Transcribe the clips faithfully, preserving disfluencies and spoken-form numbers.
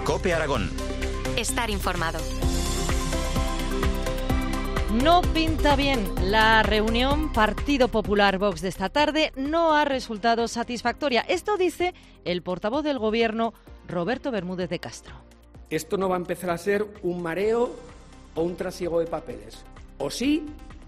COPE Aragón. Estar informado. No pinta bien. La reunión Partido Popular-Vox de esta tarde no ha resultado satisfactoria. Esto dice el portavoz del Gobierno, Roberto Bermúdez de Castro. Esto no va a empezar a ser un mareo o un trasiego de papeles. O sí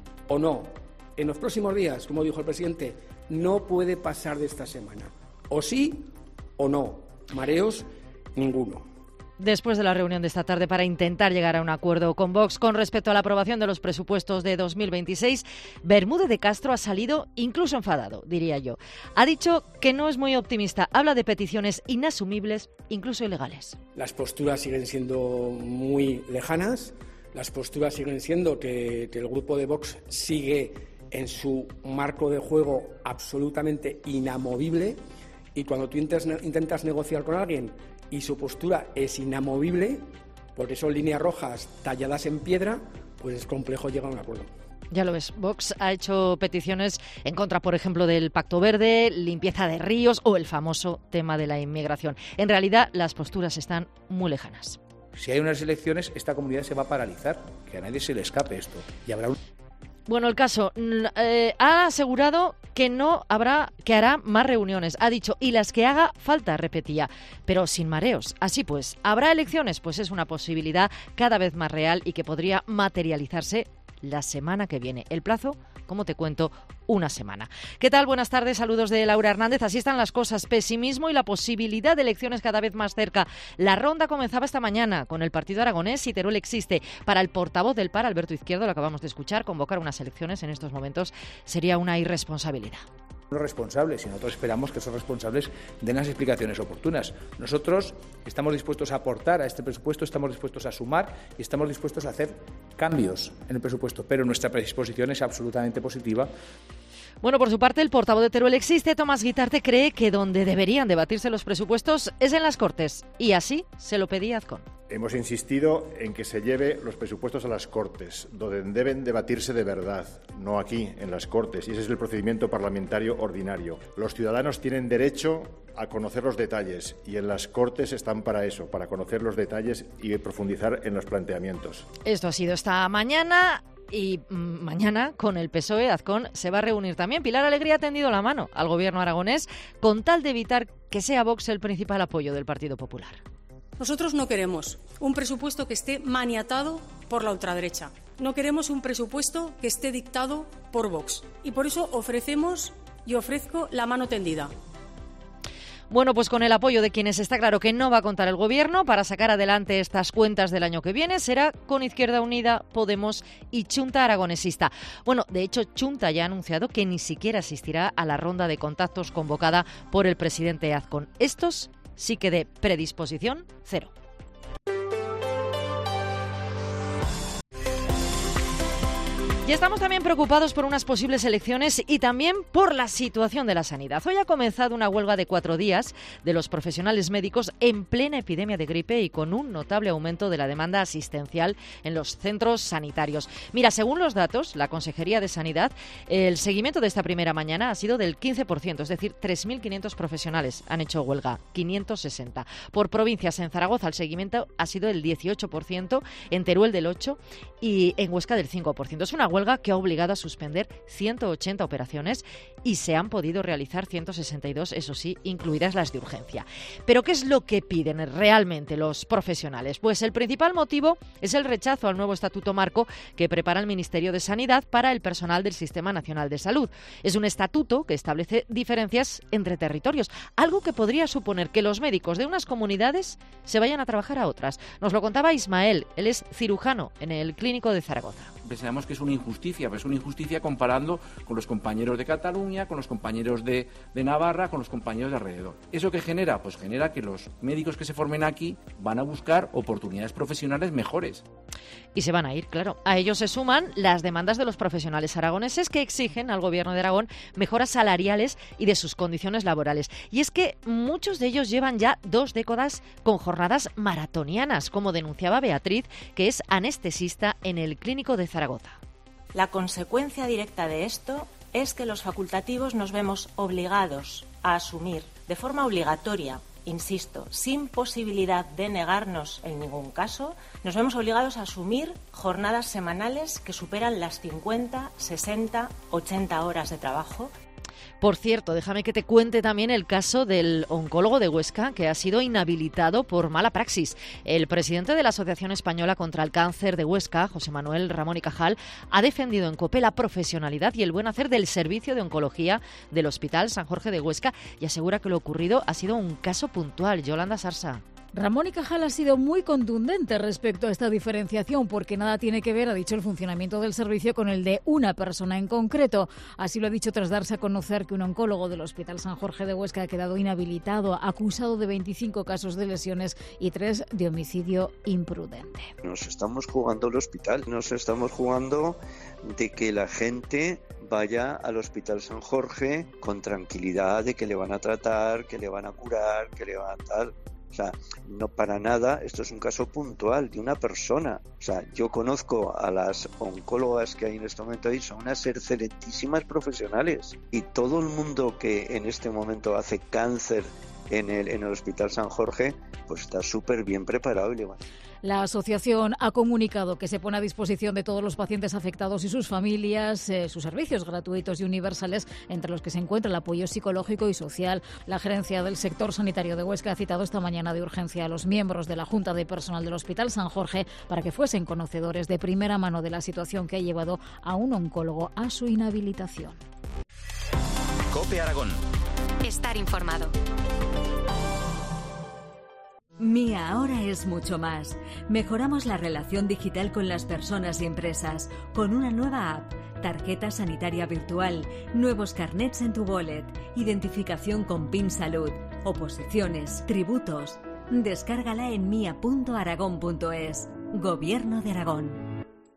o no. En los próximos días, como dijo el presidente, no puede pasar de esta semana. O sí o no. Mareos, ninguno. Después de la reunión de esta tarde para intentar llegar a un acuerdo con Vox con respecto a la aprobación de los presupuestos de dos mil veintiséis, Bermúdez de Castro ha salido incluso enfadado, diría yo. Ha dicho que no es muy optimista, habla de peticiones inasumibles, incluso ilegales. Las posturas siguen siendo muy lejanas, las posturas siguen siendo que, que el grupo de Vox sigue en su marco de juego absolutamente inamovible, y cuando tú intentas, intentas negociar con alguien y su postura es inamovible, porque son líneas rojas talladas en piedra, pues es complejo llegar a un acuerdo. Ya lo ves, Vox ha hecho peticiones en contra, por ejemplo, del Pacto Verde, limpieza de ríos o el famoso tema de la inmigración. En realidad, las posturas están muy lejanas. Si hay unas elecciones, esta comunidad se va a paralizar, que a nadie se le escape esto. Y habrá un... Bueno, el caso eh, ha asegurado que no habrá, que hará más reuniones. Ha dicho, y las que haga falta, repetía, pero sin mareos. Así pues, ¿habrá elecciones? Pues es una posibilidad cada vez más real y que podría materializarse la semana que viene. El plazo, como te cuento, una semana. ¿Qué tal? Buenas tardes, saludos de Laura Hernández. Así están las cosas. Pesimismo y la posibilidad de elecciones cada vez más cerca. La ronda comenzaba esta mañana con el partido aragonés y Teruel existe. Para el portavoz del P A R, Alberto Izquierdo, lo acabamos de escuchar, convocar unas elecciones en estos momentos sería una irresponsabilidad. Los responsables, y nosotros esperamos que esos responsables den las explicaciones oportunas. Nosotros estamos dispuestos a aportar a este presupuesto, estamos dispuestos a sumar y estamos dispuestos a hacer cambios en el presupuesto, pero nuestra predisposición es absolutamente positiva. Bueno, por su parte, el portavoz de Teruel existe, Tomás Guitarte, cree que donde deberían debatirse los presupuestos es en las Cortes, y así se lo pedía Azcón. Hemos insistido en que se lleve los presupuestos a las Cortes, donde deben debatirse de verdad, no aquí, en las Cortes, y ese es el procedimiento parlamentario ordinario. Los ciudadanos tienen derecho a conocer los detalles, y en las Cortes están para eso, para conocer los detalles y profundizar en los planteamientos. Esto ha sido esta mañana. Y mmm, mañana con el P S O E, Azcón se va a reunir también. Pilar Alegría ha tendido la mano al gobierno aragonés con tal de evitar que sea Vox el principal apoyo del Partido Popular. Nosotros no queremos un presupuesto que esté maniatado por la ultraderecha. No queremos un presupuesto que esté dictado por Vox. Y por eso ofrecemos y ofrezco la mano tendida. Bueno, pues con el apoyo de quienes está claro que no va a contar el Gobierno para sacar adelante estas cuentas del año que viene, será con Izquierda Unida, Podemos y Chunta Aragonesista. Bueno, de hecho, Chunta ya ha anunciado que ni siquiera asistirá a la ronda de contactos convocada por el presidente Azcón. Estos sí que de predisposición cero. Y estamos también preocupados por unas posibles elecciones y también por la situación de la sanidad. Hoy ha comenzado una huelga de cuatro días de los profesionales médicos en plena epidemia de gripe y con un notable aumento de la demanda asistencial en los centros sanitarios. Mira, según los datos, la Consejería de Sanidad, el seguimiento de esta primera mañana ha sido del quince por ciento, es decir, tres mil quinientos profesionales han hecho huelga, quinientos sesenta. Por provincias, en Zaragoza el seguimiento ha sido del dieciocho por ciento, en Teruel del ocho por ciento y en Huesca del cinco por ciento. Es una huelga que ha obligado a suspender ciento ochenta operaciones y se han podido realizar ciento sesenta y dos, eso sí, incluidas las de urgencia. ¿Pero qué es lo que piden realmente los profesionales? Pues el principal motivo es el rechazo al nuevo estatuto marco que prepara el Ministerio de Sanidad para el personal del Sistema Nacional de Salud. Es un estatuto que establece diferencias entre territorios, algo que podría suponer que los médicos de unas comunidades se vayan a trabajar a otras. Nos lo contaba Ismael, él es cirujano en el Clínico de Zaragoza. Pensamos que es una injusticia, pero es una injusticia comparando con los compañeros de Cataluña, con los compañeros de, de Navarra, con los compañeros de alrededor. ¿Eso qué genera? Pues genera que los médicos que se formen aquí van a buscar oportunidades profesionales mejores. Y se van a ir, claro. A ellos se suman las demandas de los profesionales aragoneses que exigen al Gobierno de Aragón mejoras salariales y de sus condiciones laborales. Y es que muchos de ellos llevan ya dos décadas con jornadas maratonianas, como denunciaba Beatriz, que es anestesista en el Clínico de Zaragoza. La consecuencia directa de esto es que los facultativos nos vemos obligados a asumir de forma obligatoria insisto, sin posibilidad de negarnos en ningún caso, nos vemos obligados a asumir jornadas semanales que superan las cincuenta, sesenta, ochenta horas de trabajo. Por cierto, déjame que te cuente también el caso del oncólogo de Huesca que ha sido inhabilitado por mala praxis. El presidente de la Asociación Española contra el Cáncer de Huesca, José Manuel Ramón y Cajal, ha defendido en COPE la profesionalidad y el buen hacer del servicio de oncología del Hospital San Jorge de Huesca y asegura que lo ocurrido ha sido un caso puntual. Yolanda Sarsa. Ramón y Cajal ha sido muy contundente respecto a esta diferenciación porque nada tiene que ver, ha dicho, el funcionamiento del servicio con el de una persona en concreto. Así lo ha dicho tras darse a conocer que un oncólogo del Hospital San Jorge de Huesca ha quedado inhabilitado, acusado de veinticinco casos de lesiones y tres de homicidio imprudente. Nos estamos jugando el hospital, nos estamos jugando de que la gente vaya al Hospital San Jorge con tranquilidad de que le van a tratar, que le van a curar, que le van a tal. O sea, no para nada, esto es un caso puntual de una persona. O sea, yo conozco a las oncólogas que hay en este momento ahí, son unas excelentísimas profesionales. Y todo el mundo que en este momento hace cáncer en el, en el Hospital San Jorge, pues está súper bien preparado y le va. La asociación ha comunicado que se pone a disposición de todos los pacientes afectados y sus familias eh, sus servicios gratuitos y universales, entre los que se encuentra el apoyo psicológico y social. La gerencia del sector sanitario de Huesca ha citado esta mañana de urgencia a los miembros de la Junta de Personal del Hospital San Jorge para que fuesen conocedores de primera mano de la situación que ha llevado a un oncólogo a su inhabilitación. COPE Aragón. Estar informado. Mía ahora es mucho más. Mejoramos la relación digital con las personas y empresas con una nueva app, tarjeta sanitaria virtual, nuevos carnets en tu wallet, identificación con PIN Salud, oposiciones, tributos. Descárgala en mía punto aragón punto es. Gobierno de Aragón.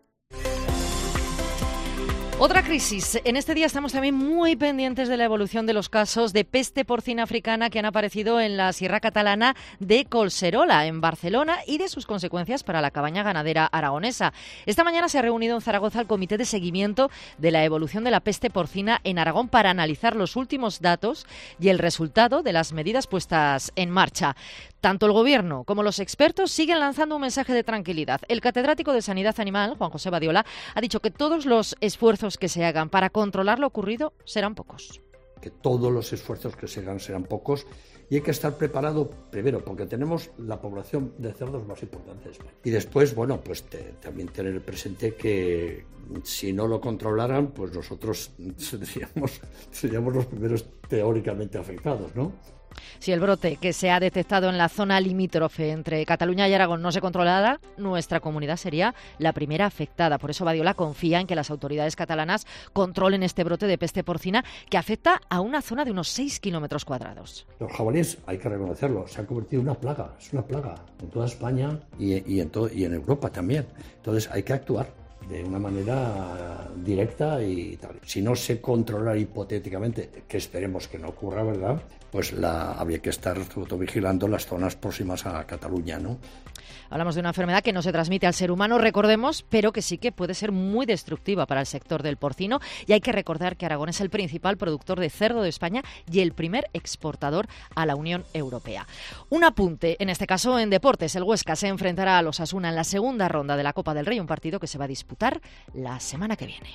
Otra crisis. En este día estamos también muy pendientes de la evolución de los casos de peste porcina africana que han aparecido en la sierra catalana de Collserola, en Barcelona, y de sus consecuencias para la cabaña ganadera aragonesa. Esta mañana se ha reunido en Zaragoza el Comité de Seguimiento de la evolución de la peste porcina en Aragón para analizar los últimos datos y el resultado de las medidas puestas en marcha. Tanto el Gobierno como los expertos siguen lanzando un mensaje de tranquilidad. El catedrático de Sanidad Animal, Juan José Badiola, ha dicho que todos los esfuerzos que se hagan para controlar lo ocurrido serán pocos. Que todos los esfuerzos que se hagan serán pocos y hay que estar preparado primero porque tenemos la población de cerdos más importante de España. Y después, bueno, pues te, también tener presente que si no lo controlaran, pues nosotros seríamos, seríamos los primeros teóricamente afectados, ¿no? Si el brote que se ha detectado en la zona limítrofe entre Cataluña y Aragón no se controlara, nuestra comunidad sería la primera afectada. Por eso Badiola confía en que las autoridades catalanas controlen este brote de peste porcina que afecta a una zona de unos seis kilómetros cuadrados. Los jabalíes, hay que reconocerlo, se han convertido en una plaga, es una plaga en toda España y, y, en, todo, y en Europa también. Entonces hay que actuar de una manera directa y tal. Si no se controla hipotéticamente, que esperemos que no ocurra, ¿verdad?, pues la, habría que estar vigilando las zonas próximas a Cataluña, ¿no? Hablamos de una enfermedad que no se transmite al ser humano, recordemos, pero que sí que puede ser muy destructiva para el sector del porcino. Y hay que recordar que Aragón es el principal productor de cerdo de España y el primer exportador a la Unión Europea. Un apunte, en este caso en deportes. El Huesca se enfrentará a los Osasuna en la segunda ronda de la Copa del Rey, un partido que se va a disputar la semana que viene.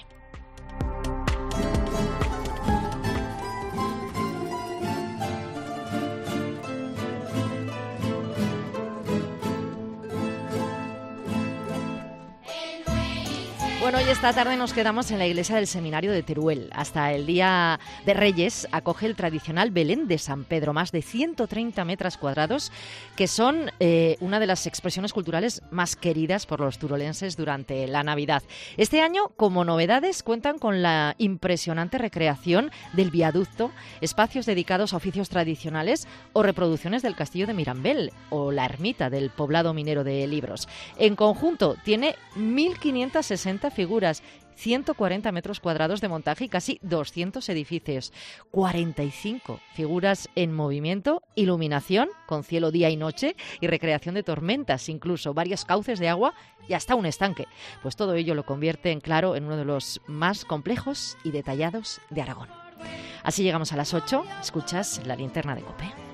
Bueno, hoy esta tarde nos quedamos en la iglesia del Seminario de Teruel. Hasta el Día de Reyes acoge el tradicional Belén de San Pedro, más de ciento treinta metros cuadrados, que son eh, una de las expresiones culturales más queridas por los turolenses durante la Navidad. Este año, como novedades, cuentan con la impresionante recreación del viaducto, espacios dedicados a oficios tradicionales o reproducciones del castillo de Mirambel o la ermita del poblado minero de Libros. En conjunto, tiene mil quinientas sesenta figuras, ciento cuarenta metros cuadrados de montaje y casi doscientos edificios, cuarenta y cinco figuras en movimiento, iluminación con cielo día y noche y recreación de tormentas, incluso varios cauces de agua y hasta un estanque. Pues todo ello lo convierte en claro en uno de los más complejos y detallados de Aragón. Así llegamos a las ocho. Escuchas la linterna de COPE.